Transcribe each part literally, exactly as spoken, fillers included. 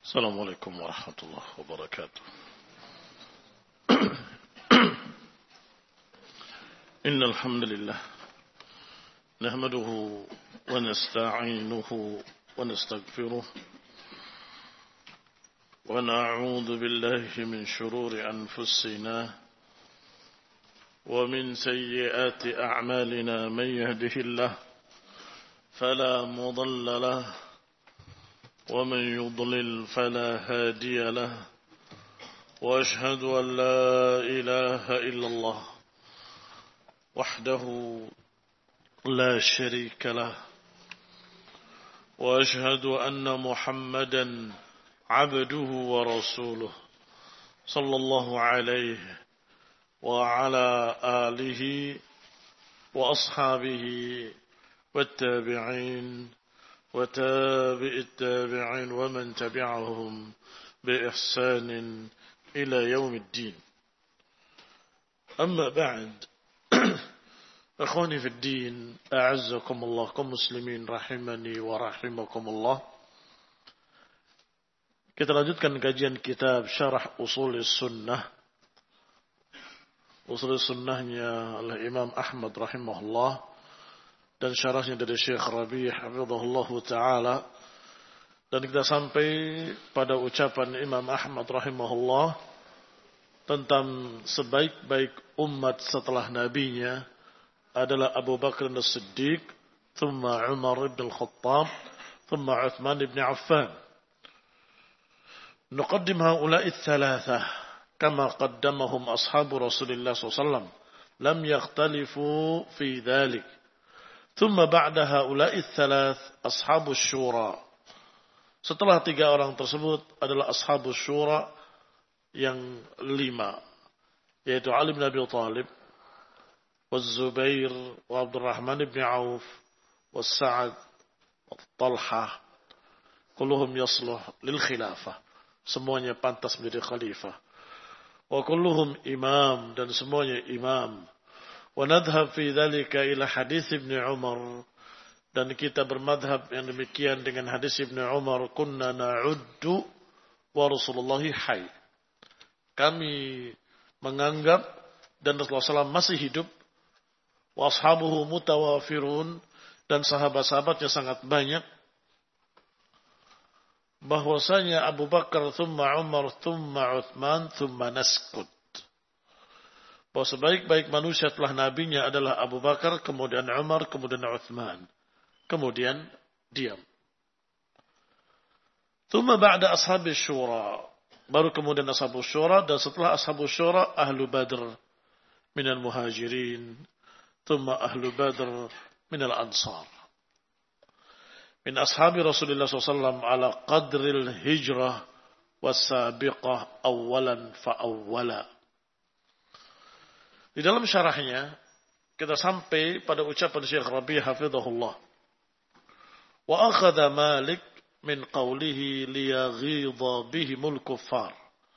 السلام عليكم ورحمة الله وبركاته. إن الحمد لله نحمده ونستعينه ونستغفره ونعوذ بالله من شرور أنفسنا ومن سيئات أعمالنا. من يهده الله فلا مضل له ومن يضلل فلا هادي له وأشهد أن لا إله إلا الله وحده لا شريك له وأشهد أن محمدا عبده ورسوله صلى الله عليه وعلى آله وأصحابه والتابعين وتابع التابعين ومن تبعهم بإحسان إلى يوم الدين. أما بعد، أخواني في الدين، أعزكم الله كمسلمين rahimani wa rahimakumullah. Kita lanjutkan kajian kitab Syarah Ushul Sunnah. Ushul Sunnahnya oleh Imam Ahmad rahimahullah dan syarahnya dari Syekh Rabi' hafizahullah ta'ala. Dan kita sampai pada ucapan Imam Ahmad rahimahullah tentang sebaik-baik umat setelah nabinya adalah Abu Bakar as-Siddiq, thumma Umar ibn al-Khattab, thumma Uthman ibn Affan. Nuqaddim haula'i ats-tsalatsa kama qaddamahum ashabu Rasulillah sallallahu alaihi wasallam lam yakhtalifu fi dhalik. ثم بعد هؤلاء الثلاث أصحاب الشورى. Setelah tiga orang tersebut adalah ashabus syura yang lima, yaitu Ali bin Abi Thalib, والزبير وعبد الرحمن بن عوف والسعد والطلحة. كلهم يصلح للخلافة. Semuanya pantas menjadi khalifah. وكلهم imam, dan semuanya imam. وندهب في ذلك إلى حديث ابن عمر, dan kita bermadhab yang demikian dengan hadis Ibnu Umar, kunna na'uddu wa Rasulullah hayy. Kami menganggap dan Rasulullah sallallahu alaihi wasallam masih hidup, wa ashabuhu mutawafirun, dan sahabat-sahabatnya sangat banyak, bahwasanya Abu Bakar thumma Umar thumma Uthman thumma naskut. Bahwa sebaik-baik manusia telah nabinya adalah Abu Bakar, kemudian Umar, kemudian Uthman, kemudian diam. Thumma ba'da ashabis syura, baru kemudian ashabus syura, dan setelah ashabus syura ahlu Badr minal muhajirin, thumma ahlu Badr minal ansar. Min ashabi Rasulullah sallallahu alaihi wasallam ala qadril hijrah was-sabiqah awalan fa-awwala. Di dalam syarahnya kita sampai pada ucapan Syekh Rabi' hafizahullah. Wa akhadha Malik min qawlihi liyaghidha bihimul kuffar.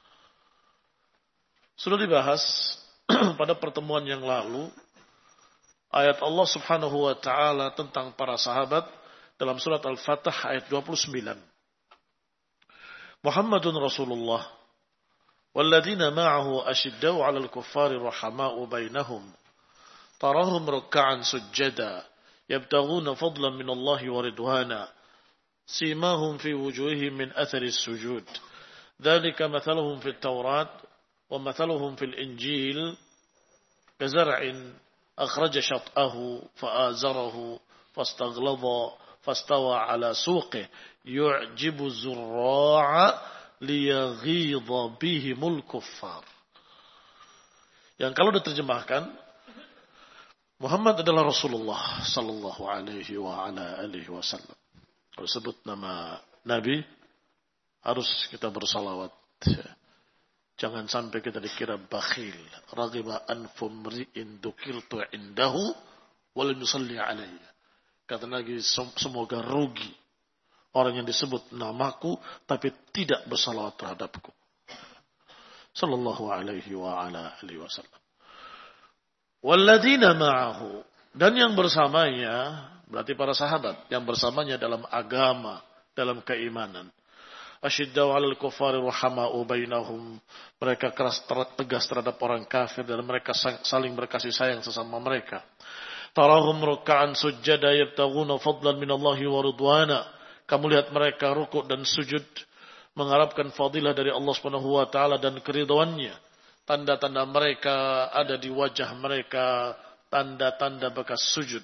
Sudah dibahas pada pertemuan yang lalu ayat Allah Subhanahu wa taala tentang para sahabat dalam surat Al-Fatah ayat dua puluh sembilan. Muhammadun Rasulullah والذين معه أشداء على الكفار رحماء بينهم تراهم ركعا سجدا يبتغون فضلا من الله ورضوانا سيماهم في وجوههم من أثر السجود ذلك مثلهم في التوراة ومثلهم في الإنجيل كزرع أخرج شطأه فآزره فاستغلظ فاستوى على سوقه يعجب الزراع liyaghidha bihimul kuffar. Yang kalau diterjemahkan, Muhammad adalah Rasulullah sallallahu alaihi wa ala alihi wasallam. Kalau sebut nama Nabi, harus kita bersalawat. Jangan sampai kita dikira bakhil. Raghiba anfu mri'in dukiltu indahu wa lam yusalli alayya. Kata Nabi, semoga rugi orang yang disebut namaku tapi tidak bersalawat terhadapku. Sallallahu alaihi wa ala alihi wasallam. Walladzina ma'ahu, dan yang bersamanya, berarti para sahabat yang bersamanya dalam agama, dalam keimanan. Asyiddau 'alal kuffari rahama'u bainahum. Mereka keras tegas terhadap orang kafir dan mereka saling berkasih sayang sesama mereka. Tarahum ruk'an sujjada yabtaghuna fadlan minallahi wa ridwana. Kamu lihat mereka rukuk dan sujud mengharapkan fadilah dari Allah Subhanahu wa taala dan keridhaannya. Tanda-tanda mereka ada di wajah mereka, tanda-tanda bekas sujud.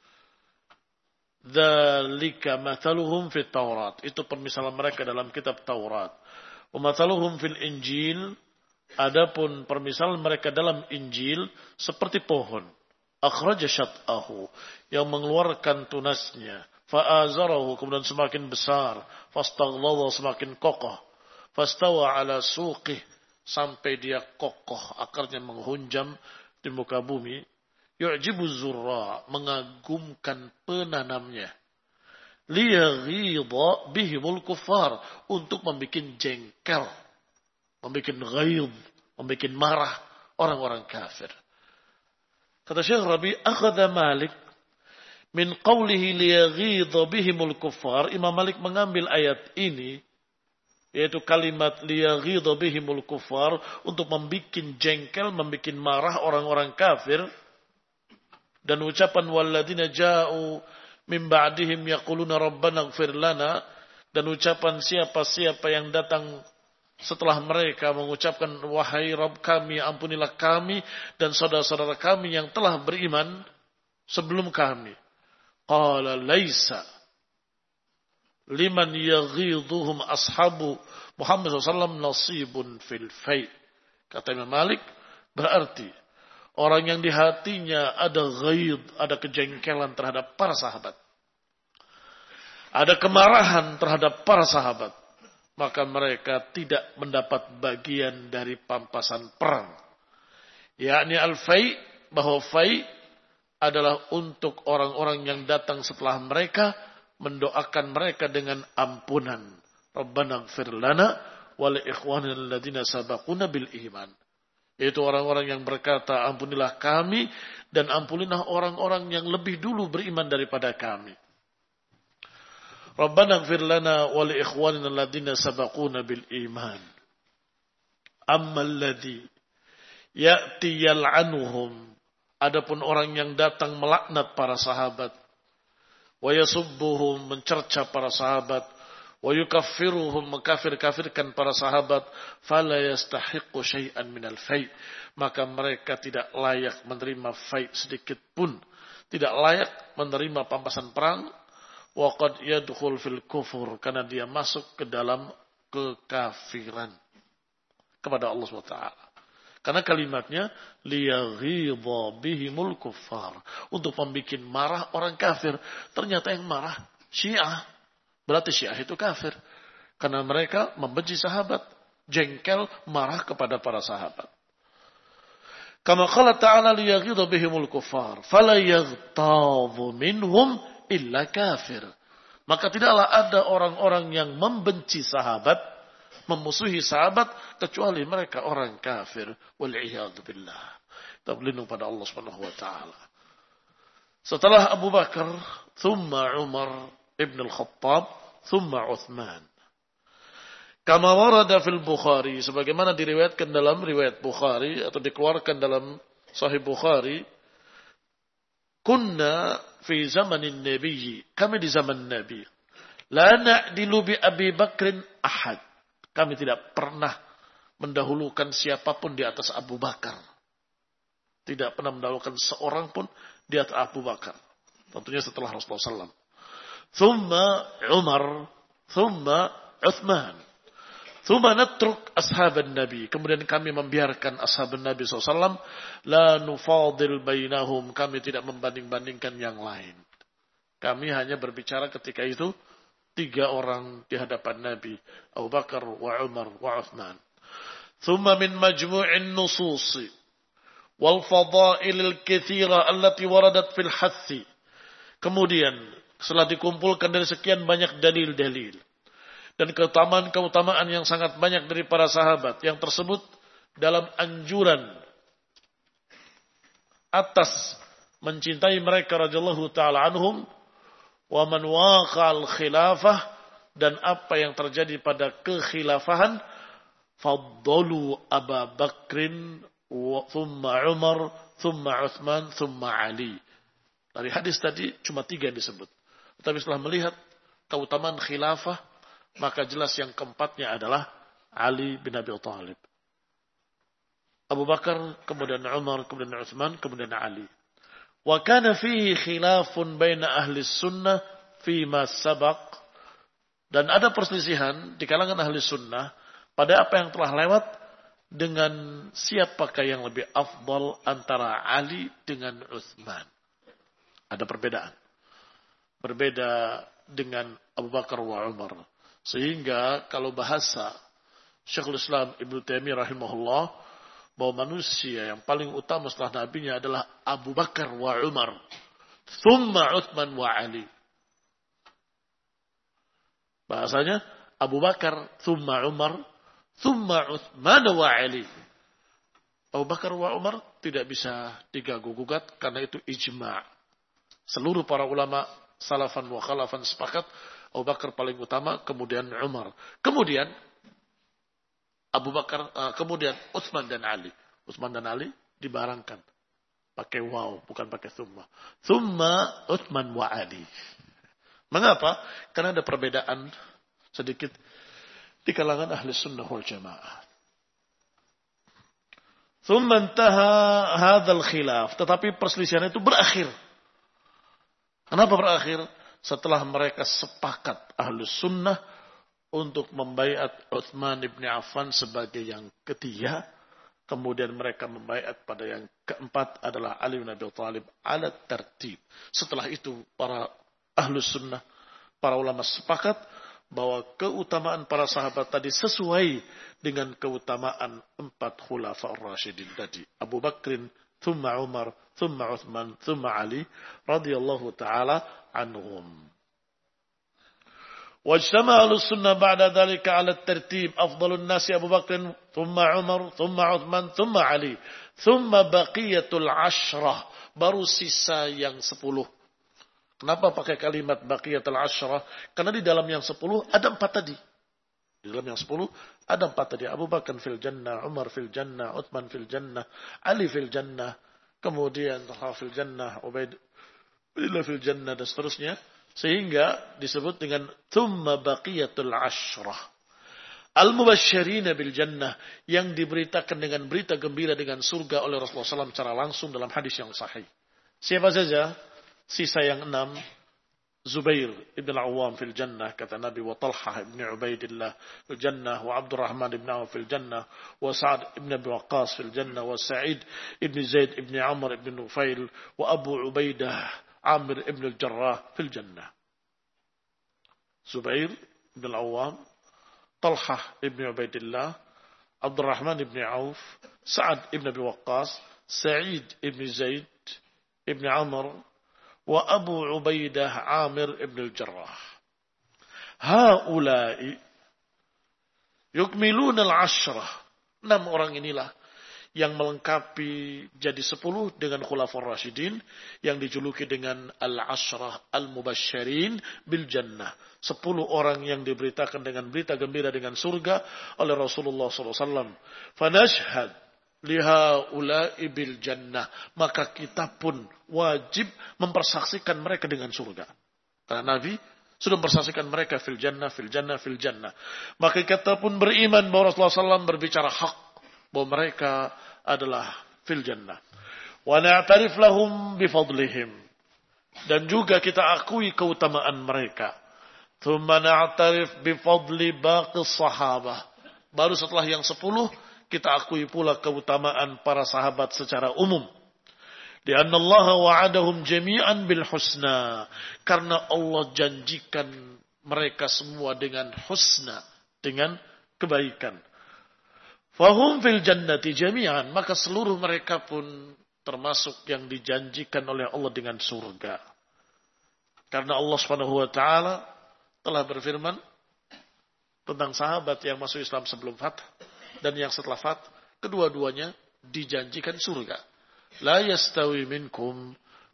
Dzalika mathaluhum fit Taurat. Itu permisalan mereka dalam kitab Taurat. Wa mathaluhum fil Injil. Adapun permisalan mereka dalam Injil seperti pohon. Akhraja syat'ahu, yang mengeluarkan tunasnya. Fa'azarahu, kemudian semakin besar. Fastaghladha, semakin kokoh. Fastawa ala suqih, sampai dia kokoh, akarnya menghunjam di muka bumi. Yu'jibu zurra, mengagumkan penanamnya. Liyaghidha bihimul kuffar, untuk membuat jengkel, membuat ghaidh, membuat marah orang-orang kafir. Kata Syekh Rabi, akhadha Malik min qawlihi liyaghidha bihimul kuffar. Imam Malik mengambil ayat ini, yaitu kalimat liyaghidha bihimul kuffar, untuk membuat jengkel, membuat marah orang-orang kafir. Dan ucapan walladzina ja'u min ba'dihim yaquluna rabbana ighfir lana, dan ucapan siapa-siapa yang datang setelah mereka mengucapkan wahai Rabb kami, ampunilah kami dan saudara-saudara kami yang telah beriman sebelum kami. Qala laisa liman yaghidhuhum ashabu Muhammad sallallahu alaihi wasallam nasibun fil fai'. Kata Imam Malik, berarti orang yang di hatinya ada ghaidh, ada kejengkelan terhadap para sahabat, ada kemarahan terhadap para sahabat, maka mereka tidak mendapat bagian dari pampasan perang. Yakni al-fai', bahwa fai' adalah untuk orang-orang yang datang setelah mereka, mendoakan mereka dengan ampunan. Rabbana ighfir lana wa li ikhwanina alladziina sabaquna bil iman. Yaitu orang-orang yang berkata, ampunilah kami dan ampunilah orang-orang yang lebih dulu beriman daripada kami. Rabbana ighfir lana wa li ikhwanina alladziina sabaquna bil iman. Amma alladzi ya'ti yal'anuhum, adapun orang yang datang melaknat para sahabat, wa yasubbuhum, mencerca para sahabat, wa yukaffiruhum, mengkafir-kafirkan para sahabat, fala yastahiqqu syai'an minal fai', maka mereka tidak layak menerima fai' sedikit pun, tidak layak menerima pampasan perang. Wa qad yadkhul fil kufur, karena dia masuk ke dalam kekafiran kepada Allah subhanahu wa taala. Karena kalimatnya liyaghidha bihimul kuffar, untuk membuat marah orang kafir. Ternyata yang marah Syiah. Berarti Syiah itu kafir. Karena mereka membenci sahabat. Jengkel, marah kepada para sahabat. Kama qala ta'ala liyaghidha bihimul kuffar. Fala yaghtadhu minhum illa kafir. Maka tidaklah ada orang-orang yang membenci sahabat, memusuhi sahabat, kecuali mereka orang kafir. Wal'iyadu billah. Kita berlindung pada Allah subhanahu wa ta'ala. Setelah Abu Bakar, thumma Umar ibn al-Khattab, thumma Uthman. Kama warada fil Bukhari, sebagaimana diriwayatkan dalam riwayat Bukhari, atau dikeluarkan dalam Sahih Bukhari, kunna fi zamanin Nabi, kami di zaman Nabi, la na'dilu bi Abi Bakrin ahad, kami tidak pernah mendahulukan siapapun di atas Abu Bakar, tidak pernah mendahulukan seorang pun di atas Abu Bakar, tentunya setelah Rasulullah sallallahu alaihi wasallam. Thumma Umar, thumma Uthman, thumma natruk ashaban Nabi, kemudian kami membiarkan ashaban Nabi sallallahu alaihi wasallam, la nufadil bainahum, kami tidak membanding-bandingkan yang lain. Kami hanya berbicara ketika itu tiga orang di hadapan Nabi, Abu Bakar wa Umar wa Uthman. Thumma min majmu'in nususi wal fadailil katsira allati waradat fil hathi, kemudian setelah dikumpulkan dari sekian banyak dalil-dalil dan keutamaan-keutamaan yang sangat banyak dari para sahabat yang tersebut dalam anjuran atas mencintai mereka radhiyallahu ta'ala anhum, wa man waqa'al khilafah, dan apa yang terjadi pada kekhilafahan, faddalu Abu Bakrin thumma Umar thumma Uthman thumma Ali. Dari hadis tadi cuma tiga yang disebut. Tapi setelah melihat keutamaan khilafah, maka jelas yang keempatnya adalah Ali bin Abi Thalib. Abu Bakar, kemudian Umar, kemudian Uthman, kemudian Ali. Wa kana fihi khilafun baina ahli sunnah fima sabaq. Dan ada perselisihan di kalangan ahli sunnah pada apa yang telah lewat dengan siapakah yang lebih afdal antara Ali dengan Uthman. Ada perbedaan. Berbeda dengan Abu Bakar wa Umar. Sehingga kalau bahasa Syekhul Islam Ibnu Taimiyah rahimahullah, bahwa manusia yang paling utama setelah nabinya adalah Abu Bakar wa Umar, thumma Uthman wa Ali. Bahasanya Abu Bakar, thumma Umar, thumma Uthman wa Ali. Abu Bakar wa Umar tidak bisa diganggu-gugat karena itu ijma'. Seluruh para ulama salafan wa khalafan sepakat Abu Bakar paling utama, kemudian Umar, kemudian Abu Bakar, uh, kemudian Utsman dan Ali. Utsman dan Ali dibarangkan pakai waw, bukan pakai thumma. Thumma Utsman wa Ali. Mengapa? Karena ada perbedaan sedikit di kalangan ahli sunnah wal jamaah. Thumma intaha hadzal khilaf. Tetapi perselisihan itu berakhir. Kenapa berakhir? Setelah mereka sepakat ahli sunnah untuk membaiat Utsman bin Affan sebagai yang ketiga. Kemudian mereka membaiat pada yang keempat adalah Ali bin Abi Thalib ala tertib. Setelah itu para ahlu sunnah, para ulama sepakat bahwa keutamaan para sahabat tadi sesuai dengan keutamaan empat khulafa ar-rasyidin tadi. Abu Bakrin, thumma Umar, thumma Uthman, thumma Ali radhiyallahu ta'ala anhum. واجتمع أهل السنة بعد ذلك على الترتيب أفضل الناس أبو بكر ثم عمر ثم عثمان ثم علي ثم بقية العشرة baru sisa yang sepuluh. Kenapa pakai kalimat baqiyatul asyrah? Karena di dalam yang sepuluh ada empat tadi. Di dalam yang sepuluh ada empat tadi. Abu Bakar fil jannah, Umar fil jannah, Uthman fil jannah, Ali fil jannah, kemudian Talha fil jannah, Ubaidillah fil jannah dan seterusnya. Sehingga disebut dengan thumma baqiyatul asyrah. Al-mubasysyirina bil jannah, yang diberitakan dengan berita gembira dengan surga oleh Rasulullah shallallahu alaihi wasallam secara langsung dalam hadis yang sahih. Siapa saja? Sisa yang enam. Zubair ibn al-Awwam fil jannah, kata Nabi, wa Talha ibn Ubaidillah fil jannah, wa Abdurrahman ibn Auf fil jannah, wa Sa'ad ibn Abi Waqqas fil jannah, wa Sa'id ibn Zaid ibn Amr ibn Nufail, wa Abu Ubaidah Amir ibn al-Jarrah fil jannah. Zubair ibn al-Awwam, Talha ibn Ubaidillah, Abdurrahman ibn Auf, Sa'ad ibn Abi Waqqas, Sa'id ibn Zaid ibn Amr, wa Abu Ubaidah Amir ibn al-Jarrah. Haula'i yukmiluna al-ashrah. Enam orang inilah yang melengkapi jadi sepuluh dengan khulafur rasyidin yang dijuluki dengan al-ashrah al-mubasysyirin bil jannah. Sepuluh orang yang diberitakan dengan berita gembira dengan surga oleh Rasulullah sallallahu alaihi wasallam. Fanashhad lihaula'i bil jannah. Maka kita pun wajib mempersaksikan mereka dengan surga. Karena Nabi sudah mempersaksikan mereka fil jannah, fil jannah, fil jannah. Maka kita pun beriman bahwa Rasulullah sallallahu alaihi wasallam berbicara hak, bahwa mereka adalah fil jannah. Wa na'tarif lahum bifadlihim. Dan juga kita akui keutamaan mereka. Thumma na'tarif bifadli baqi sahabah. Baru setelah yang sepuluh, kita akui pula keutamaan para sahabat secara umum. Lianna Allah wa'adahum jami'an bil husna. Karena Allah janjikan mereka semua dengan husna, dengan kebaikan. Fahum fil jannati jami'an, maka seluruh mereka pun termasuk yang dijanjikan oleh Allah dengan surga. Karena Allah Subhanahu wa taala telah berfirman tentang sahabat yang masuk Islam sebelum Fath dan yang setelah Fath, kedua-duanya dijanjikan surga. La yastawi minkum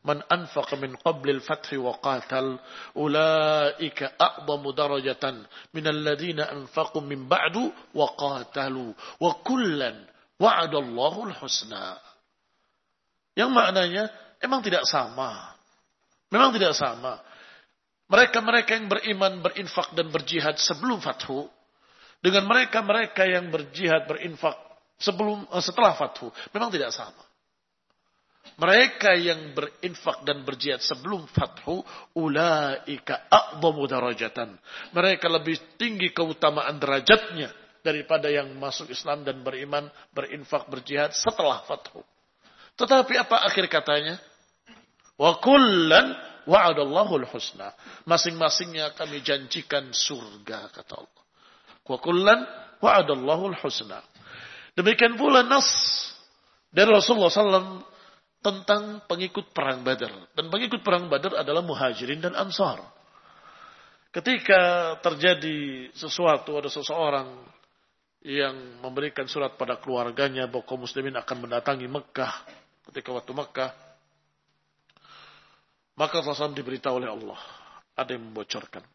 man anfaqa min qabli al-fathi wa qatal ulaika a'zamu darajatan min alladhina anfaqu min ba'du wa qatalu wa kullan wa'adallahu al-husna. Yang maknanya memang tidak sama. Memang tidak sama. Mereka-mereka yang beriman, berinfak dan berjihad sebelum fathu dengan mereka-mereka yang berjihad, berinfak sebelum setelah fathu memang tidak sama. Mereka yang berinfak dan berjihad sebelum fathu, ulaika a'zamu darajatan. Mereka lebih tinggi keutamaan derajatnya daripada yang masuk Islam dan beriman, berinfak, berjihad setelah fathu. Tetapi apa akhir katanya? Wa kullan wa'adallahu al-husna. Masing-masingnya kami janjikan surga, kata Allah. Wa kullan wa'adallahu al-husna. Demikian pula nas dari Rasulullah sallallahu alaihi wasallam tentang pengikut perang Badar. Dan pengikut perang Badar adalah muhajirin dan ansar. Ketika terjadi sesuatu, ada seseorang yang memberikan surat pada keluarganya bahwa kaum muslimin akan mendatangi Mekah. Ketika waktu Mekah, maka Rasulullah sallallahu alaihi wasallam diberitahu oleh Allah. Ada yang membocorkan.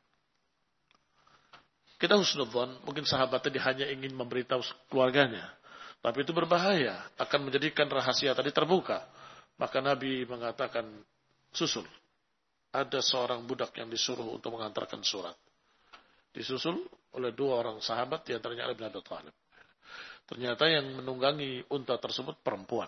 Kita husnudzon, mungkin sahabatnya dia hanya ingin memberitahu keluarganya. Tapi itu berbahaya, akan menjadikan rahasia tadi terbuka. Maka Nabi mengatakan, susul. Ada seorang budak yang disuruh untuk mengantarkan surat. Disusul oleh dua orang sahabat, di antaranya Ali bin Abi Thalib. Ternyata yang menunggangi unta tersebut perempuan.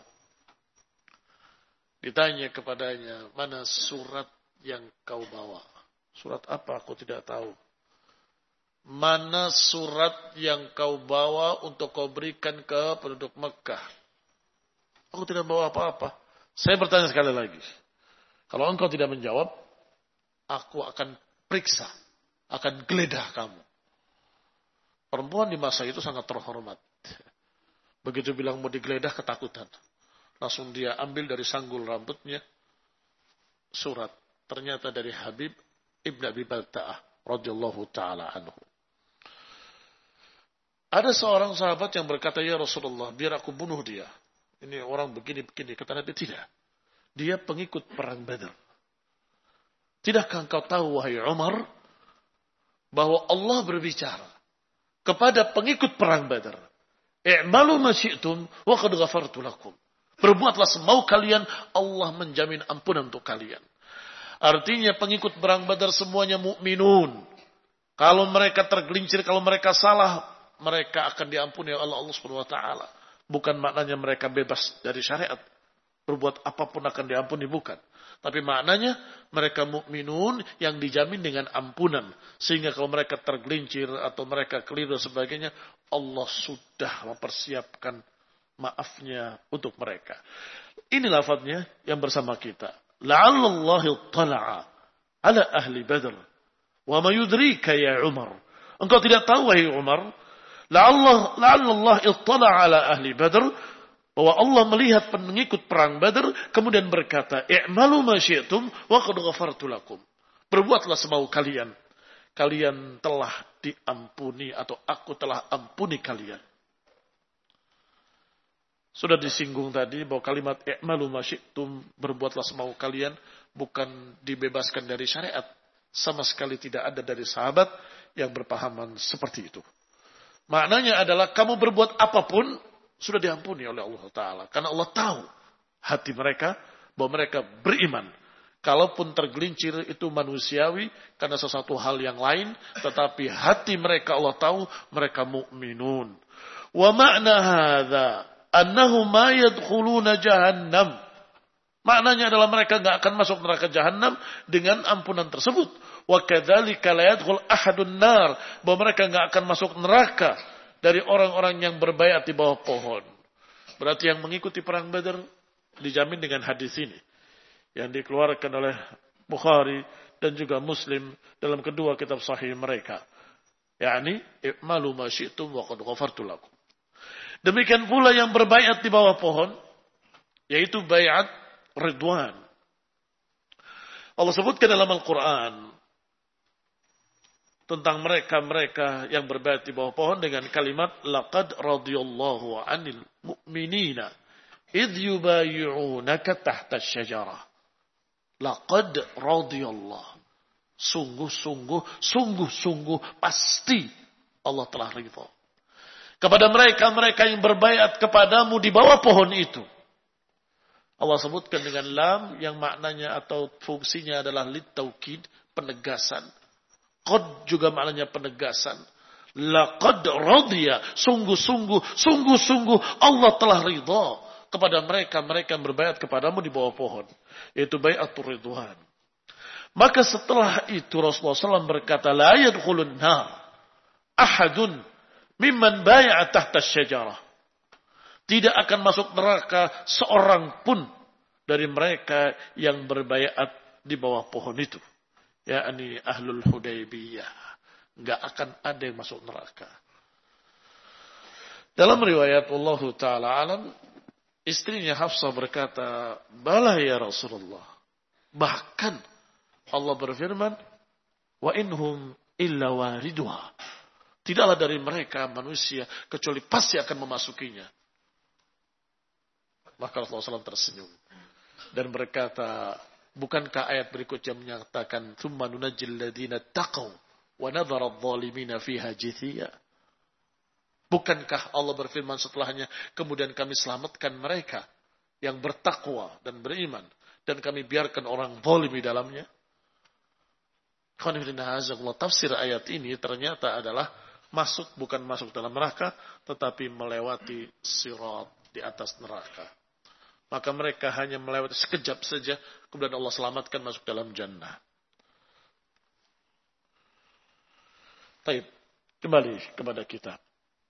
Ditanya kepadanya, mana surat yang kau bawa? Surat apa? Aku tidak tahu. Mana surat yang kau bawa untuk kau berikan ke penduduk Mekah? Aku tidak bawa apa-apa. Saya bertanya sekali lagi. Kalau engkau tidak menjawab, aku akan periksa, akan geledah kamu. Perempuan di masa itu sangat terhormat. Begitu bilang mau digeledah, ketakutan. Langsung dia ambil dari sanggul rambutnya surat. Ternyata dari Habib Ibn Abi Balta'ah radhiyallahu ta'ala anhu. Ada seorang sahabat yang berkata, ya Rasulullah, biar aku bunuh dia. Ini orang begini-begini. Kata Nabi, tidak. Dia pengikut perang Badar. Tidakkah engkau tahu, wahai Umar, bahwa Allah berbicara kepada pengikut perang Badar. I'malu ma syi'tum wa qad ghafartu lakum. Berbuatlah semau kalian, Allah menjamin ampunan untuk kalian. Artinya pengikut perang Badar semuanya mukminun. Kalau mereka tergelincir, kalau mereka salah, mereka akan diampuni oleh Allah Subhanahu wa taala. Bukan maknanya mereka bebas dari syariat. Berbuat apapun akan diampuni, bukan. Tapi maknanya mereka mukminun yang dijamin dengan ampunan. Sehingga kalau mereka tergelincir atau mereka keliru dan sebagainya, Allah sudah mempersiapkan maafnya untuk mereka. Ini lafadznya yang bersama kita. La'allallahi tala'a ala ahli Badr. Wa ma yudrika ya Umar. Engkau tidak tahu, wahai Umar, la'allah la'allallah ittala'a ala ahli Badr, bahwa Allah melihat pengikut perang Badar kemudian berkata, i'malu ma syi'tum wa qad ghafartu lakum. Berbuatlah semau kalian. Kalian telah diampuni atau aku telah ampuni kalian. Sudah disinggung tadi bahwa kalimat i'malu ma syi'tum, berbuatlah semau kalian, bukan dibebaskan dari syariat. Sama sekali tidak ada dari sahabat yang berpahaman seperti itu. Maknanya adalah kamu berbuat apapun sudah diampuni oleh Allah Ta'ala. Karena Allah tahu hati mereka bahwa mereka beriman. Kalaupun tergelincir itu manusiawi karena sesuatu hal yang lain. Tetapi hati mereka Allah tahu mereka mukminun. Wa ma'na hadha annahum ma yadkhuluna jahannam. Maknanya adalah mereka tidak akan masuk neraka jahannam dengan ampunan tersebut. Wa kadzalika la yadkhul ahadun nar, bahwa mereka enggak akan masuk neraka dari orang-orang yang berbaiat di bawah pohon. Berarti yang mengikuti perang Badar dijamin dengan hadis ini yang dikeluarkan oleh Bukhari dan juga Muslim dalam kedua kitab sahih mereka. yakni i'malu ma syi'tum wa qad ghafartu lakum. Demikian pula yang berbaiat di bawah pohon, yaitu baiat ridwan. Allah sebutkan dalam Al-Quran tentang mereka-mereka yang berbaiat di bawah pohon dengan kalimat laqad radiyallahu 'anil mu'minina idh yubayi'unaka tahta asy-syajarah. Laqad radiyallahu. Sungguh-sungguh, sungguh-sungguh pasti Allah telah ridha kepada mereka-mereka yang berbaiat kepadamu di bawah pohon itu. Allah sebutkan dengan lam yang maknanya atau fungsinya adalah litaukid, penegasan. Qad juga maknanya penegasan. Laqad radiya, sungguh-sungguh, sungguh-sungguh Allah telah ridha kepada mereka-mereka yang berbaiat kepadamu di bawah pohon, yaitu baiatur ridwan. Maka setelah itu Rasulullah shallallahu alaihi wasallam berkata, la yadkhulun nar ahadun mimman bai'a tahta syajarah. Tidak akan masuk neraka seorang pun dari mereka yang berbaiat di bawah pohon itu. Yakni ahlul Hudaybiyah. Enggak akan ada yang masuk neraka. Dalam riwayat Allah Ta'ala alam, istrinya Hafsah berkata, bala ya Rasulullah. Bahkan Allah berfirman, wa inhum illa wariduha. Tidaklah dari mereka manusia kecuali pasti akan memasukinya. Maka Rasulullah shallallahu alaihi wasallam tersenyum dan berkata, bukankah ayat berikutnya menyatakan, thumma nunajjil ladina taqaw wa nadhara adh-dhalimina fiha jithiya. Bukankah Allah berfirman setelahnya, kemudian kami selamatkan mereka yang bertakwa dan beriman, dan kami biarkan orang zalim di dalamnya. Tafsir ayat ini ternyata adalah masuk, bukan masuk dalam neraka, tetapi melewati sirat di atas neraka. Maka mereka hanya melewati sekejap saja, kemudian Allah selamatkan masuk dalam jannah. Baik, kembali kepada kitab.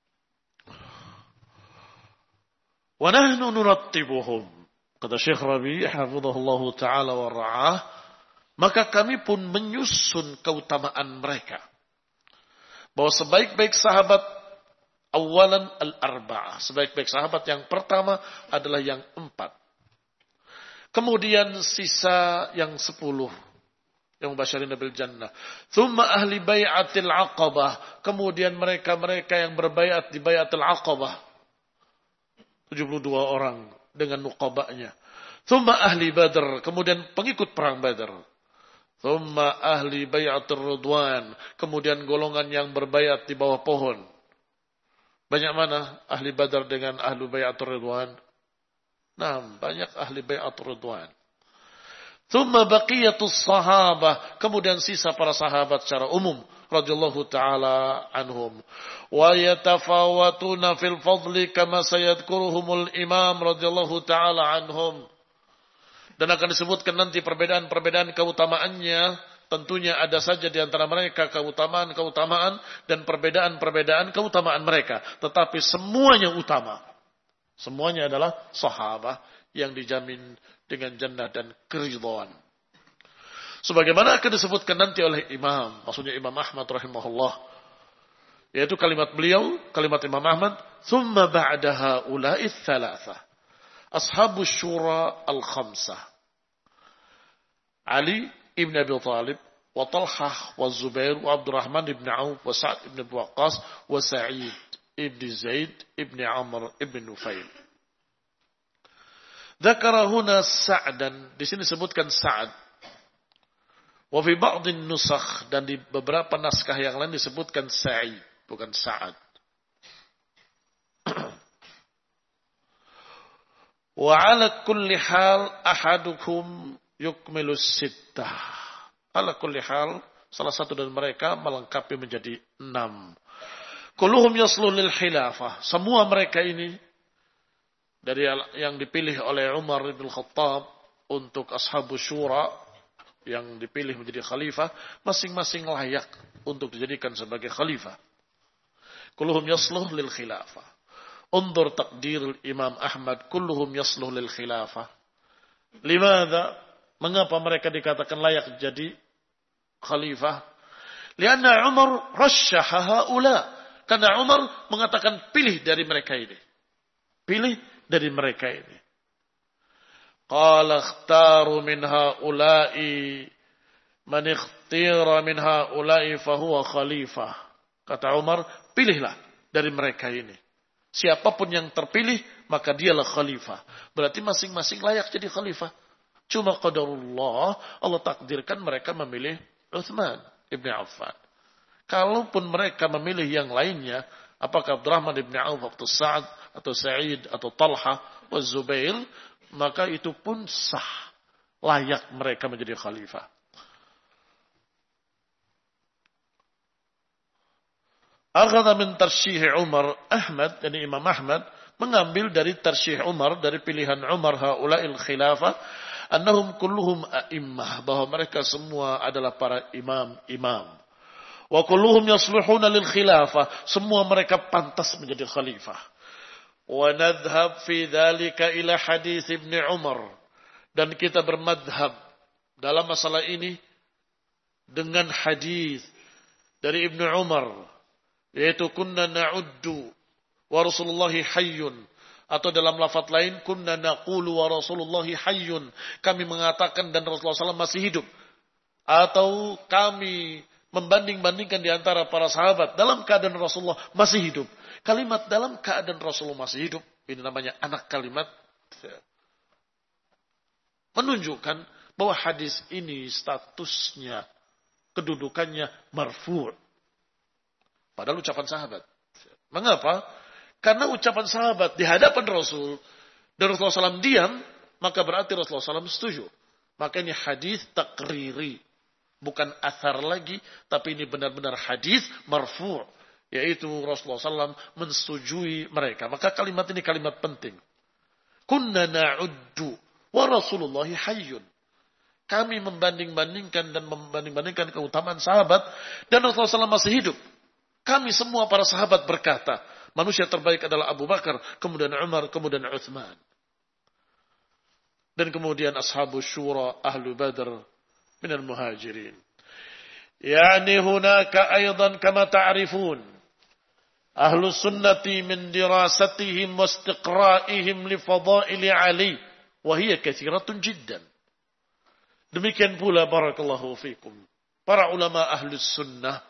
Wa nahnu nurattibuhum, kata Syekh Rabi' hafizahullah ta'ala wa ra'ah, maka kami pun menyusun keutamaan mereka. Bahwa sebaik-baik sahabat, awalan al-arba'ah. Sebaik-baik sahabat yang pertama adalah yang empat. Kemudian sisa yang sepuluh. Yang mubasyirin bil jannah. Thumma ahli bai'atil aqabah. Kemudian mereka-mereka yang berbaiat di bai'atil aqabah. tujuh puluh dua orang dengan nuqabanya. Thumma ahli badr. Kemudian pengikut perang Badar. Thumma ahli bai'atur ridwan. Kemudian golongan yang berbaiat di bawah pohon. Banyak mana ahli Badar dengan ahli bai'atur ridwan? Nah, banyak ahli bai'atur ridwan. Thumma baqiyatus sahabah. Kemudian sisa para sahabat secara umum. Radiyallahu ta'ala anhum. Wa yatafawatuna fil fadli kama sayadkuruhumul imam radiyallahu ta'ala anhum. Dan akan disebutkan nanti perbedaan-perbedaan keutamaannya. Tentunya ada saja di antara mereka keutamaan-keutamaan dan perbedaan-perbedaan keutamaan mereka. Tetapi semuanya utama. Semuanya adalah sahabat yang dijamin dengan jannah dan keridhaan. Sebagaimana akan disebutkan nanti oleh imam. Maksudnya Imam Ahmad rahimahullah. Yaitu kalimat beliau, kalimat Imam Ahmad. Thumma ba'da ha'ula'i thalatha. Ashabu syura al-khamsah. Ali ibn Abi Talib, wa Talhah, wa Zubair, wa Abdurrahman ibn Auf, wa Sa'ad ibn Abi Waqqas, wa Sa'id ibn Zaid ibn Amr ibn Nufail. Dzakara huna Sa'dan, di sini disebutkan Sa'ad. Wa fi ba'dhin nusakh, dan di beberapa naskah yang lain disebutkan Sa'id, bukan Sa'ad. Wa ala kulli hal ahadukum yukmilus sittah. Ala kulli hal, salah satu dari mereka melengkapi menjadi enam. Kulluhum yaslu lil khilafah. Semua mereka ini dari yang dipilih oleh Umar bin Khattab untuk ashabu syura yang dipilih menjadi khalifah, masing-masing layak untuk dijadikan sebagai khalifah. Kulluhum yasluh lil khilafah. Undur takdir Imam Ahmad, kulluhum yasluh lil khilafah. Limadha? Mengapa mereka dikatakan layak jadi khalifah? Lianna Umar rasyaha haula. Karena Umar mengatakan pilih dari mereka ini. Pilih dari mereka ini. Qala ikhtaru min haula'i man ikhtira min haula'i fahuwa khalifah. Kata Umar, pilihlah dari mereka ini. Siapapun yang terpilih, maka dialah khalifah. Berarti masing-masing layak jadi khalifah. Cuma qadarullah, Allah takdirkan mereka memilih Utsman ibn Affan. Kalaupun mereka memilih yang lainnya, apakah Abdurrahman ibn Auf atau Sa'ad atau Sa'id atau Talha atau Zubair, maka itu pun sah. Layak mereka menjadi khalifah. Akhadha min tarsyih Umar, Ahmad, yani Imam Ahmad, mengambil dari tarsyih Umar, dari pilihan Umar haula'il khilafah, annahum kulluhum a'immah, bahwa mereka semua adalah para imam-imam. Wa kulluhum yasluhuna lil khilafah, semua mereka pantas menjadi khalifah. Wa nadhhab fi dzalika ila hadis Ibnu Umar, dan kita bermadhab dalam masalah ini dengan hadis dari Ibnu Umar, yaitu kunna na'uddu wa Rasulullahi hayyun, atau dalam lafaz lain kunna naqulu wa Rasulullahi hayyun, kami mengatakan dan Rasulullah sallallahu alaihi wasallam masih hidup, atau kami membanding-bandingkan di antara para sahabat dalam keadaan Rasulullah masih hidup. Kalimat dalam keadaan Rasulullah masih hidup, ini namanya anak kalimat, menunjukkan bahwa hadis ini statusnya, kedudukannya marfu'. Padahal ucapan sahabat. Mengapa? Karena ucapan sahabat di hadapan Rasul, dan Rasulullah shallallahu alaihi wasallam diam, maka berarti Rasulullah shallallahu alaihi wasallam setuju. Maka ini hadis takriri. Bukan athar lagi, tapi ini benar-benar hadis marfu'. Yaitu Rasulullah shallallahu alaihi wasallam mensetujui mereka. Maka kalimat ini kalimat penting. Kunna na'uddu wa Rasulullahi hayyun. Kami membanding-bandingkan dan membanding-bandingkan keutamaan sahabat, dan Rasulullah shallallahu alaihi wasallam masih hidup. Kami semua para sahabat berkata, manusia terbaik adalah Abu Bakar, kemudian Umar, kemudian Utsman. Dan kemudian ashabu syura, ahlu Badr, minal muhajirin. Yani hunaka aydan kama ta'rifun. Ahlu sunnati min dirasatihim wa istiqra'ihim li fadaili Ali. Wahia kathiratun jiddan. Demikian pula barakallahu fikum. Para ulama ahlu sunnah,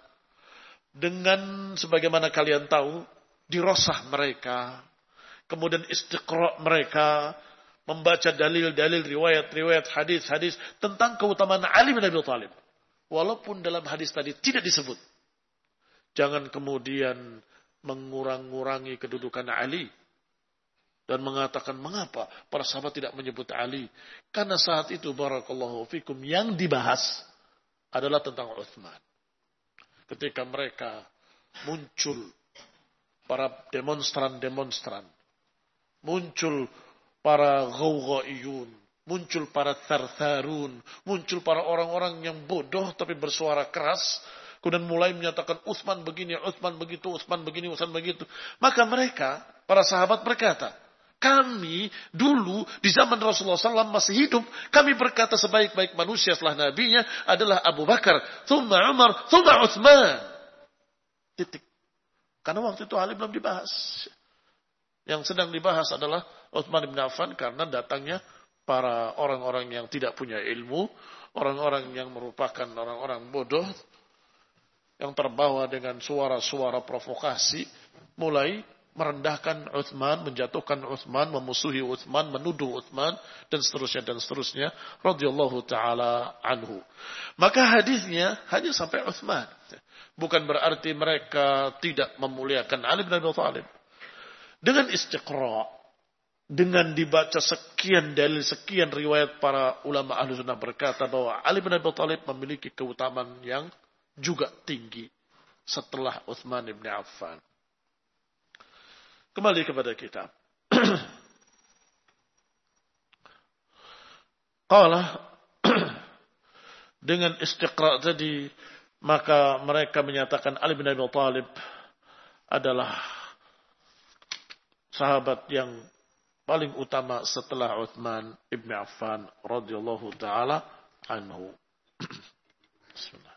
dengan sebagaimana kalian tahu, dirasah mereka, kemudian istiqra' mereka, membaca dalil-dalil, riwayat-riwayat, hadis-hadis tentang keutamaan Ali bin Abi Thalib. Walaupun dalam hadis tadi tidak disebut. Jangan kemudian mengurang-ngurangi kedudukan Ali. Dan mengatakan, mengapa para sahabat tidak menyebut Ali? Karena saat itu, barakallahu fikum, yang dibahas adalah tentang Utsman. Ketika mereka muncul, para demonstran-demonstran, muncul para ghawghaiyun, muncul para thartharun, muncul para orang-orang yang bodoh tapi bersuara keras, kemudian mulai menyatakan Utsman begini, Utsman begitu, Utsman begini, Utsman begitu. Maka mereka, para sahabat berkata, kami dulu di zaman Rasulullah shallallahu alaihi wasallam masih hidup, kami berkata sebaik-baik manusia setelah nabinya adalah Abu Bakar, thumma Umar, thumma Utsman. Titik. Karena waktu itu Ali belum dibahas. Yang sedang dibahas adalah Utsman bin Affan, karena datangnya para orang-orang yang tidak punya ilmu, orang-orang yang merupakan orang-orang bodoh, yang terbawa dengan suara-suara provokasi, mulai merendahkan Utsman, menjatuhkan Utsman, memusuhi Utsman, menuduh Utsman, dan seterusnya dan seterusnya, radhiyallahu taala anhu. Maka hadisnya hanya sampai Utsman. Bukan berarti mereka tidak memuliakan Ali bin Abi Thalib. Dengan istiqra', dengan dibaca sekian dalil, sekian riwayat, para ulama ahlu sunnah berkata bahwa Ali bin Abi Thalib memiliki keutamaan yang juga tinggi setelah Utsman bin Affan. Kembali kepada kitab. Qala, dengan istiqra' tadi, maka mereka menyatakan Ali bin Abi Thalib adalah sahabat yang paling utama setelah Utsman ibn Affan radhiyallahu taala anhu. Bismillah.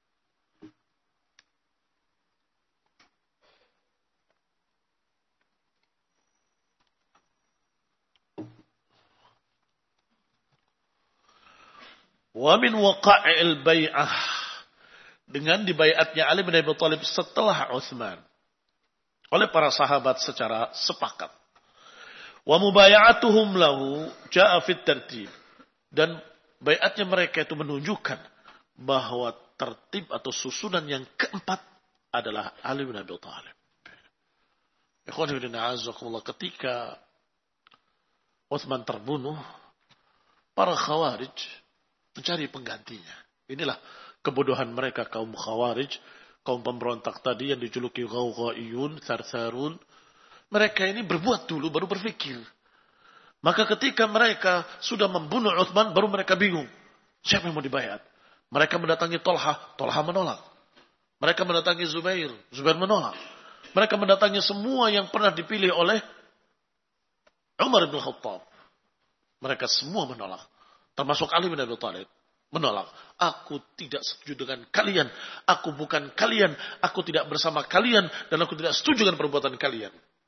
Wa min waqa'il bai'ah, dengan dibaiatnya Ali bin Abi Thalib setelah Utsman oleh para sahabat secara sepakat. Wa mubaya'atuhum lahu ja'a fit tartib, Dan baiatnya mereka itu menunjukkan bahwa tertib atau susunan yang keempat adalah Ali bin Abi Thalib. Ketika Utsman terbunuh, para Khawarij mencari penggantinya. Inilah kebodohan mereka, kaum Khawarij, kaum pemberontak tadi yang dijuluki Ghawghaiyun, Tsarsarun. Mereka ini berbuat dulu baru berpikir. Maka ketika mereka sudah membunuh Utsman, baru mereka bingung. Siapa yang mau dibayat? Mereka mendatangi Tolha, Tolha menolak. Mereka mendatangi Zubair, Zubair menolak. Mereka mendatangi semua yang pernah dipilih oleh Umar bin Khattab. Mereka semua menolak. Termasuk Ali bin Abi Thalib. Menolak. Aku tidak setuju dengan kalian. Aku bukan kalian. Aku tidak bersama kalian. Dan aku tidak setuju dengan perbuatan kalian.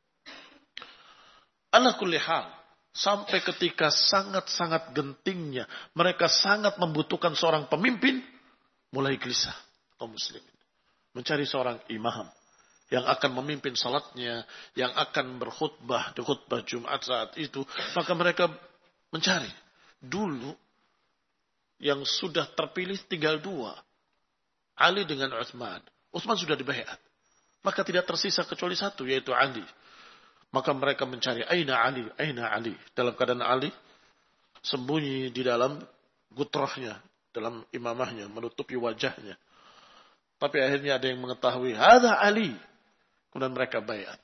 Ala kulli hal. Sampai ketika sangat-sangat gentingnya. Mereka sangat membutuhkan seorang pemimpin. Mulai gelisah kaum muslimin. Mencari seorang imam. Yang akan memimpin salatnya. Yang akan berkhutbah di khutbah Jumat saat itu. Maka mereka mencari. Dulu. Yang sudah terpilih tinggal dua. Ali dengan Utsman. Utsman sudah dibaiat. Maka tidak tersisa kecuali satu. Yaitu Ali. Maka mereka mencari, Aina Ali, Aina Ali. Dalam keadaan Ali sembunyi di dalam gutrahnya, dalam imamahnya, menutupi wajahnya. Tapi akhirnya ada yang mengetahui, Hada Ali. Kemudian mereka baiat.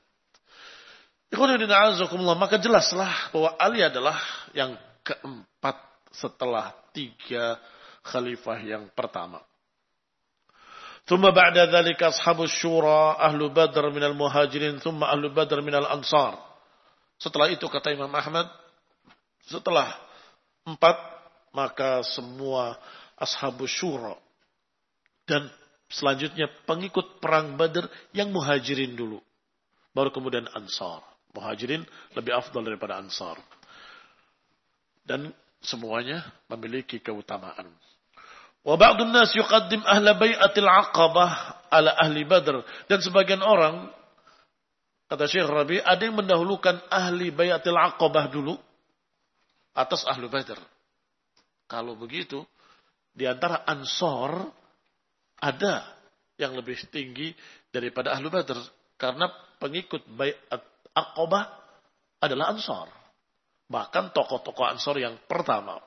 Maka jelaslah bahwa Ali adalah yang keempat setelah tiga khalifah yang pertama. ثم بعد ذلك أصحاب الشورى أهل بدر من المهاجرين ثم أهل بدر من الأنصار. Setelah itu kata Imam Ahmad, setelah empat maka semua ashabus syura dan selanjutnya pengikut perang Badar yang muhajirin dulu, baru kemudian Ansar. Muhajirin lebih afdal daripada Ansar dan semuanya memiliki keutamaan. Wa ba'dun nas yuqaddim ahla bai'atil aqabah ala ahli Badr. Dan sebagian orang, kata Syekh Rabi, ada yang mendahulukan ahli bai'atil aqabah dulu atas ahli Badr. Kalau begitu, di antara Ansor ada yang lebih tinggi daripada ahli Badr. Karena pengikut bai'at aqabah adalah Ansor. Bahkan tokoh-tokoh Ansor yang pertama.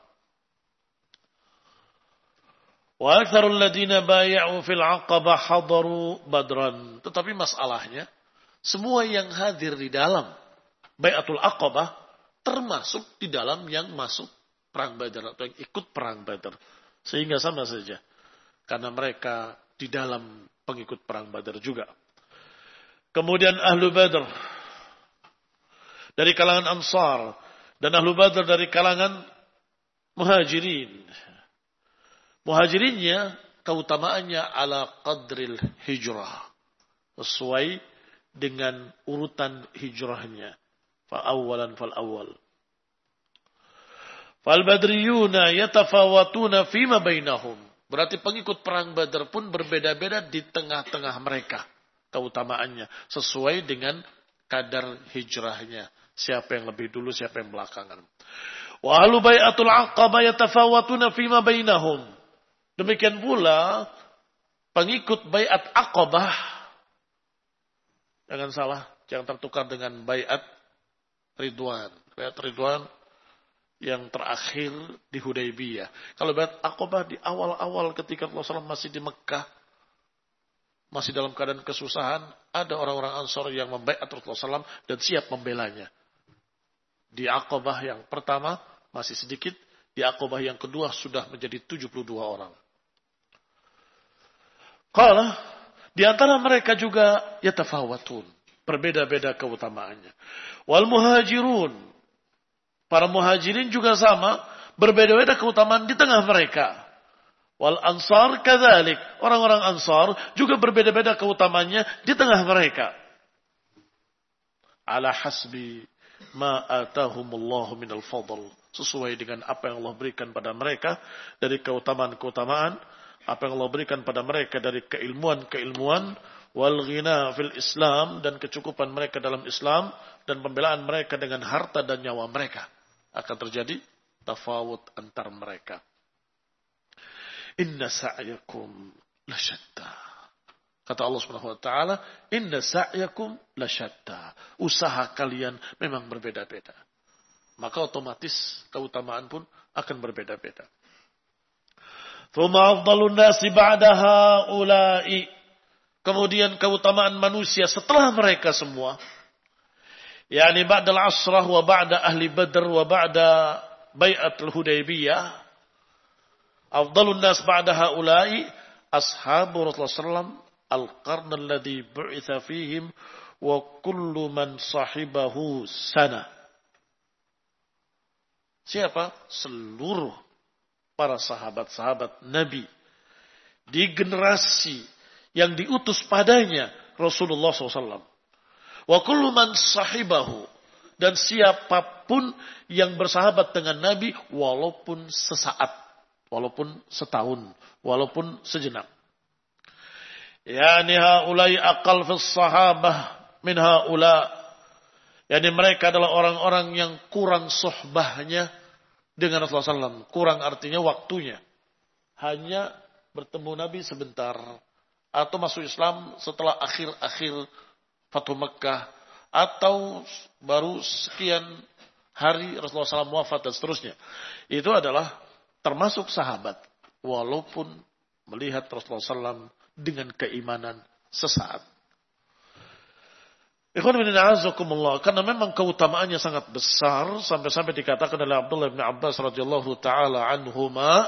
Wa aktsarul ladina bay'u fil 'aqabah hadaru badran. Tetapi masalahnya semua yang hadir di dalam Bai'atul Aqabah termasuk di dalam yang masuk perang Badar atau yang ikut perang Badar. Sehingga sama saja. Karena mereka di dalam pengikut perang Badar juga. Kemudian Ahlu Badar dari kalangan Ansar dan Ahlu Badar dari kalangan Muhajirin. Muhajirinnya keutamaannya ala qadril hijrah. Sesuai dengan urutan hijrahnya. Fa'awalan fal'awal. Fal-badriyuna yatafawatuna fima bainahum. Berarti pengikut perang Badar pun berbeda-beda di tengah-tengah mereka. Keutamaannya. Sesuai dengan kadar hijrahnya. Siapa yang lebih dulu, siapa yang belakangan. Wa ahlu bai'atul aqabah yatafawatuna fima bainahum. Demikian pula pengikut bai'at Aqabah, jangan salah, jangan tertukar dengan bai'at Ridwan. Bai'at Ridwan yang terakhir di Hudaybiyah. Kalau bai'at Aqabah di awal-awal ketika Rasulullah masih di Mekah, masih dalam keadaan kesusahan, ada orang-orang Ansar yang membai'at Rasulullah shallallahu alaihi wasallam dan siap membelanya. Di Aqabah yang pertama masih sedikit, di Aqabah yang kedua sudah menjadi tujuh puluh dua orang. Qala, di antara mereka juga yatafawatun, berbeda-beda keutamaannya. Wal muhajirun, para muhajirin juga sama, berbeda-beda keutamaan di tengah mereka. Wal ansar kadzalik, orang-orang Ansar juga berbeda-beda keutamaannya di tengah mereka. Ala hasbi ma atahumullahu minal fadl, sesuai dengan apa yang Allah berikan pada mereka dari keutamaan-keutamaan, apa yang Allah berikan pada mereka dari keilmuan-keilmuan, wal ghina fil Islam, dan kecukupan mereka dalam Islam, dan pembelaan mereka dengan harta dan nyawa mereka. Akan terjadi tafawut antar mereka. Inna sa'yakum lasyatta. Kata Allah Subhanahu wa taala, inna sa'yakum lasyatta. Usaha kalian memang berbeda-beda. Maka otomatis keutamaan pun akan berbeda-beda. Tsumma afdalun nasi ba'da haula'i. Kemudian keutamaan manusia setelah mereka semua. Yani ba'dal asrah wa ba'da ahli badr wa ba'da bai'atul hudaybiyah. Afdalun nas ba'da haula'i ashabu Rasulullah sallallahu alaihi wasallam al-qarn alladhi bu'itha fihim wa kullu man sahibahu sana. Siapa? Seluruh para sahabat-sahabat Nabi di generasi yang diutus padanya Rasulullah shallallahu alaihi wasallam. Wa kullu man sahibahu, dan siapapun yang bersahabat dengan Nabi walaupun sesaat, walaupun setahun, walaupun sejenak. Yani haulai aqal fis sahabah min haula. Yani mereka adalah orang-orang yang kurang sohbahnya dengan Rasulullah shallallahu alaihi wasallam. Kurang artinya waktunya. Hanya bertemu Nabi sebentar. Atau masuk Islam setelah akhir-akhir Fathu Mekkah. Atau baru sekian hari Rasulullah shallallahu alaihi wasallam wafat dan seterusnya. Itu adalah termasuk sahabat. Walaupun melihat Rasulullah shallallahu alaihi wasallam dengan keimanan sesaat. Ikhwan bin a'azakumullah, karena memang keutamaannya sangat besar sampai-sampai dikatakan oleh Abdullah bin Abbas radhiyallahu taala anhuma,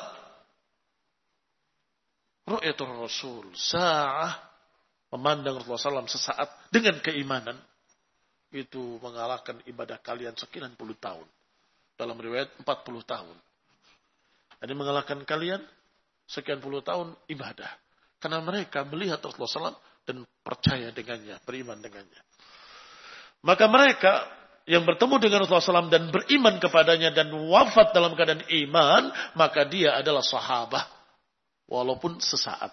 ru'yatul Rasul sa'ah, memandang Rasulullah shallallahu alaihi wasallam sesaat dengan keimanan itu mengalahkan ibadah kalian sekian puluh tahun. Dalam riwayat empat puluh tahun. Jadi mengalahkan kalian sekian puluh tahun ibadah. Karena mereka melihat Rasulullah shallallahu alaihi wasallam dan percaya dengannya, beriman dengannya. Maka mereka yang bertemu dengan Rasulullah shallallahu alaihi wasallam dan beriman kepadanya dan wafat dalam keadaan iman, maka dia adalah sahabat. Walaupun sesaat.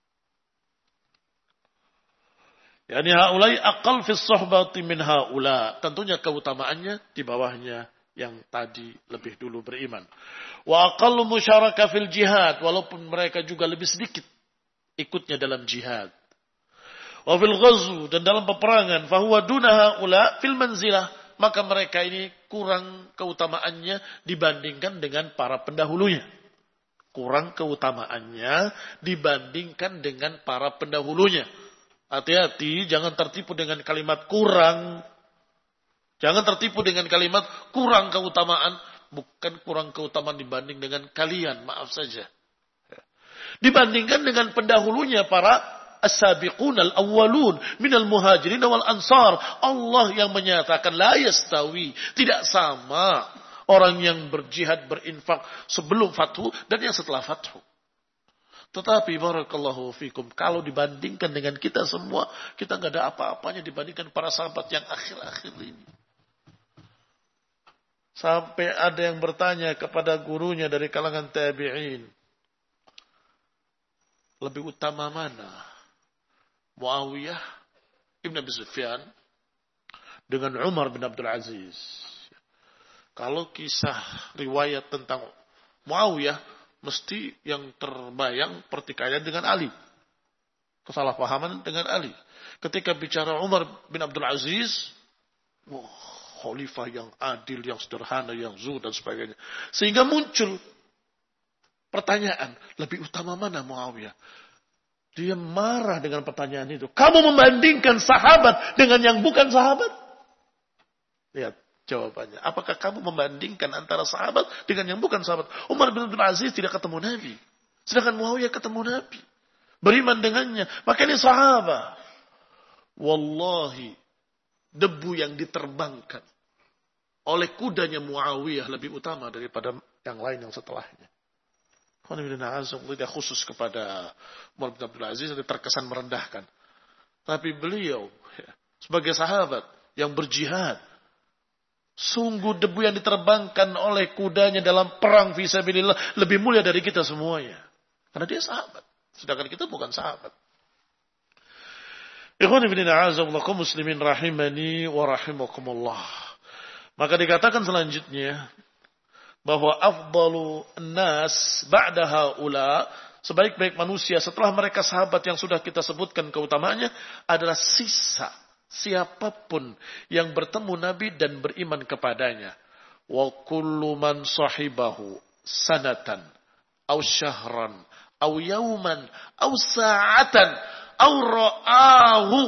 Yani haulai aqal fis sohbati min haula. Tentunya keutamaannya di bawahnya yang tadi lebih dulu beriman. Wa aqallu musyarakah fil jihad. Walaupun mereka juga lebih sedikit ikutnya dalam jihad. Wa fil ghazw, dan dalam peperangan, fahuwa duna haula fil manzilah, maka mereka ini kurang keutamaannya dibandingkan dengan para pendahulunya. Kurang keutamaannya dibandingkan dengan para pendahulunya. Hati-hati, jangan tertipu dengan kalimat kurang. Jangan tertipu dengan kalimat kurang keutamaan, bukan kurang keutamaan dibanding dengan kalian, maaf saja. Dibandingkan dengan pendahulunya para as-sabiqun al-awwalun minal muhajirin wal ansar. Allah yang menyatakan la yastawi, tidak sama orang yang berjihad berinfak sebelum fathu dan yang setelah fathu. Tetapi barakallahu fikum, kalau dibandingkan dengan kita semua, kita enggak ada apa-apanya dibandingkan para sahabat yang akhir-akhir ini. Sampai ada yang bertanya kepada gurunya dari kalangan tabi'in, lebih utama mana? Muawiyah Ibn Abi Sufyan dengan Umar bin Abdul Aziz. Kalau kisah riwayat tentang Muawiyah, mesti yang terbayang pertikaian dengan Ali. Kesalahpahaman dengan Ali. Ketika bicara Umar bin Abdul Aziz, wah, khalifah yang adil, yang sederhana, yang zuhud dan sebagainya. Sehingga muncul pertanyaan, lebih utama mana Muawiyah? Dia marah dengan pertanyaan itu. Kamu membandingkan sahabat dengan yang bukan sahabat? Lihat jawabannya. Apakah kamu membandingkan antara sahabat dengan yang bukan sahabat? Umar bin Abdul Aziz tidak ketemu Nabi. Sedangkan Muawiyah ketemu Nabi. Beriman dengannya. Maka ini sahabat. Wallahi, debu yang diterbangkan oleh kudanya Muawiyah lebih utama daripada yang lain yang setelahnya. Tidak khusus kepada Umar bin Abdul Aziz, terkesan merendahkan. Tapi beliau sebagai sahabat yang berjihad, sungguh debu yang diterbangkan oleh kudanya dalam perang fisabilillah lebih mulia dari kita semuanya. Karena dia sahabat. Sedangkan kita bukan sahabat. Ikhwan ibn a'azakumullah, kaum muslimin rahimani wa rahimakumullah. Maka dikatakan selanjutnya, bahwa afdalu nas ba'da haula, sebaik-baik manusia setelah mereka sahabat yang sudah kita sebutkan keutamaannya adalah sisa siapapun yang bertemu Nabi dan beriman kepadanya. Wa kullu man sahibahu sanatan aw syahran aw yauman aw sa'atan aw ra'ahu.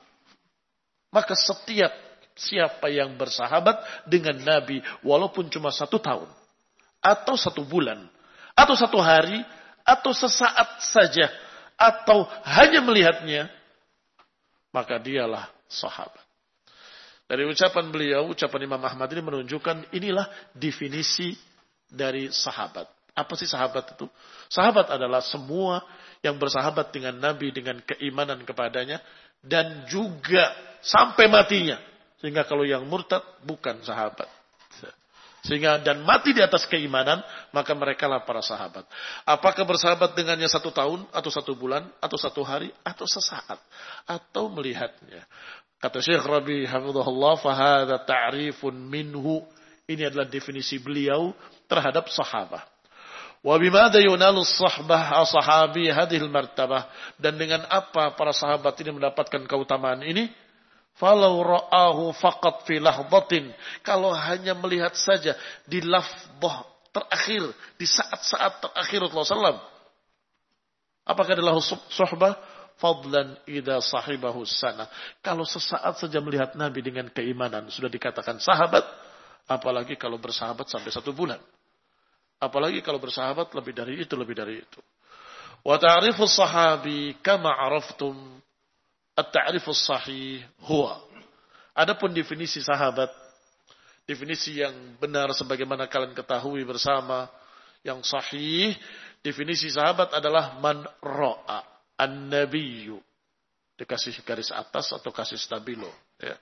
Maka setiap siapa yang bersahabat dengan Nabi walaupun cuma satu tahun atau satu bulan atau satu hari atau sesaat saja atau hanya melihatnya, maka dialah sahabat. Dari ucapan beliau, ucapan Imam Ahmad ini menunjukkan inilah definisi dari sahabat. Apa sih sahabat itu? Sahabat adalah semua yang bersahabat dengan Nabi dengan keimanan kepadanya dan juga sampai matinya. Sehingga kalau yang murtad bukan sahabat. Sehingga dan mati di atas keimanan, maka mereka lah para sahabat. Apakah bersahabat dengannya satu tahun, atau satu bulan, atau satu hari, atau sesaat, atau melihatnya. Kata Syekh Rabi hafizahullah, fahadha ta'rifun minhu. Ini adalah definisi beliau terhadap sahabat. Wa bimada yunalu sahbah sahabi hadhil martabah. Dan dengan apa para sahabat ini mendapatkan keutamaan ini? Falau ra'ahu faqat fi lahdatin. Kalau hanya melihat saja di lafdah terakhir, di saat-saat terakhir Rasulullah sallallahu alaihi wasallam. Apakah adalah suhbah? Fadlan idza sahibahu sana. Kalau sesaat saja melihat Nabi dengan keimanan sudah dikatakan sahabat, apalagi kalau bersahabat sampai satu bulan. Apalagi kalau bersahabat lebih dari itu, lebih dari itu. Wa ta'rifu sahabi kama araftum. At-ta'rifus sahih huwa. Adapun definisi sahabat, definisi yang benar sebagaimana kalian ketahui bersama, yang sahih, definisi sahabat adalah man ra'a an-nabiyyu. Dikasih garis atas atau kasih stabilo, ya.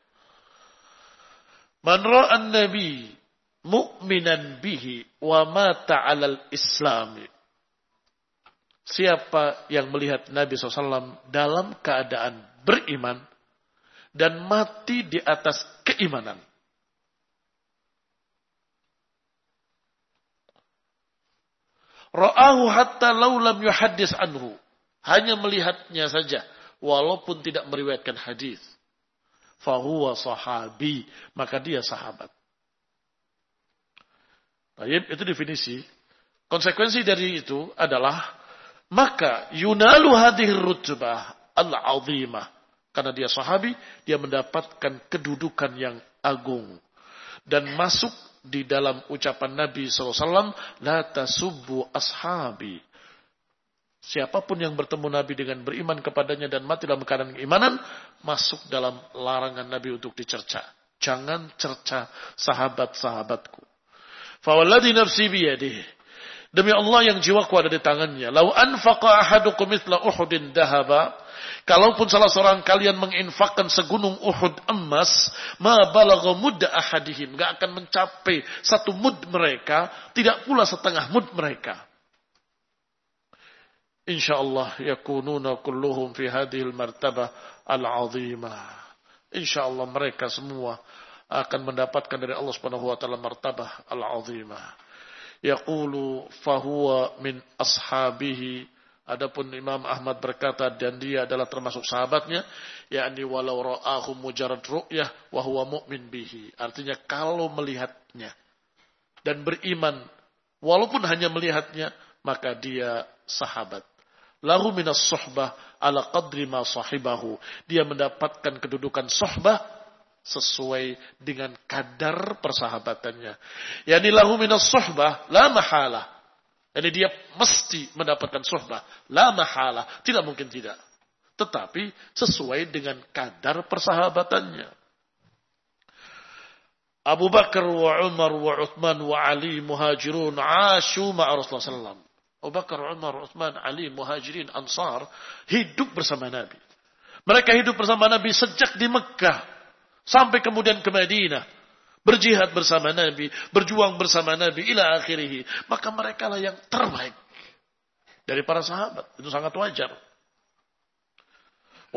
Man ra'a an-nabi mu'minan bihi wa mata 'alal islami. Siapa yang melihat Nabi shallallahu alaihi wasallam dalam keadaan beriman dan mati di atas keimanan. Ra'ahu hatta law lam yuhaddis anhu. Hanya melihatnya saja walaupun tidak meriwayatkan hadis. Fahuwa sahabi, maka dia sahabat. Baik, itu definisi. Konsekuensi dari itu adalah maka yunalu hadhir rutbah al-azimah. Karena dia sahabi, dia mendapatkan kedudukan yang agung. Dan masuk di dalam ucapan Nabi shallallahu alaihi wasallam, la tasubbu ashabi. Siapapun yang bertemu Nabi dengan beriman kepadanya dan mati dalam keadaan keimanan, masuk dalam larangan Nabi untuk dicerca. Jangan cerca sahabat-sahabatku. Fawalladhi nafsi biyadihi. Demi Allah yang jiwaku ada di tangannya. Lau anfaqa ahadukum mithla Uhudin dahaba. Kalaupun salah seorang kalian menginfakkan segunung Uhud emas, ma balagha mudda ahadihim, enggak akan mencapai satu mud mereka, tidak pula setengah mud mereka. Insyaallah yakununa kulluhum fi hadhil martabah al-'azimah. Insyaallah mereka semua akan mendapatkan dari Allah Subhanahu wa taala martabah al-'azimah. Yaqulu fahuwa min ashabihi. Adapun Imam Ahmad berkata dan dia adalah termasuk sahabatnya, yakni walau ra'ahu mujarrad ru'yah wa huwa mu'min bihi. Artinya kalau melihatnya dan beriman walaupun hanya melihatnya, maka dia sahabat. Lahu minas suhbah ala qadri ma sahibahu. Dia mendapatkan kedudukan suhbah sesuai dengan kadar persahabatannya. Yani lahu minas suhbah la mahalah. Yani dia mesti mendapatkan suhbah la mahalah, tidak mungkin tidak. Tetapi sesuai dengan kadar persahabatannya. Abu Bakar wa Umar wa Uthman wa Ali muhajirun ashu ma'a Rasulullah sallallahu alaihi wasallam. Abu Bakar, Umar, Uthman, Ali, muhajirin, ansar hidup bersama Nabi. Mereka hidup bersama Nabi sejak di Mekah sampai kemudian ke Madinah, berjihad bersama Nabi, berjuang bersama Nabi, ila akhirih. Maka mereka lah yang terbaik dari para sahabat. Itu sangat wajar.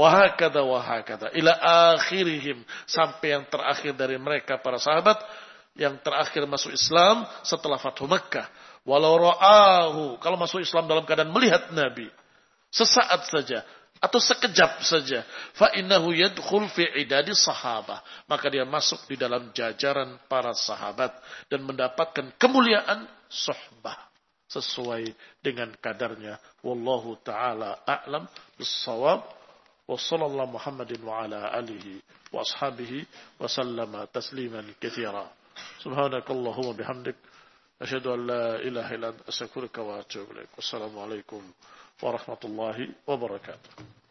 Wahakada, wahakada, ila akhirihim. Sampai yang terakhir dari mereka para sahabat. yang terakhir masuk Islam setelah Fathu Makkah. Walau ra'ahu, kalau masuk Islam dalam keadaan melihat Nabi sesaat saja atau sekejap saja, fa innahu yadkhul fi idadi sahabah, maka dia masuk di dalam jajaran para sahabat dan mendapatkan kemuliaan suhbah sesuai dengan kadarnya. Wallahu taala a'lam bis-shawab. Wa sallallahu Muhammadin wa ala alihi wa ashabihi wa sallama tasliman katsira. Subhanakallahumma bihamdik asyhadu an la ilaha illa anta astaghfiruka wa atubu ilaik. Wassalamu alaikum warahmatullahi wabarakatuh.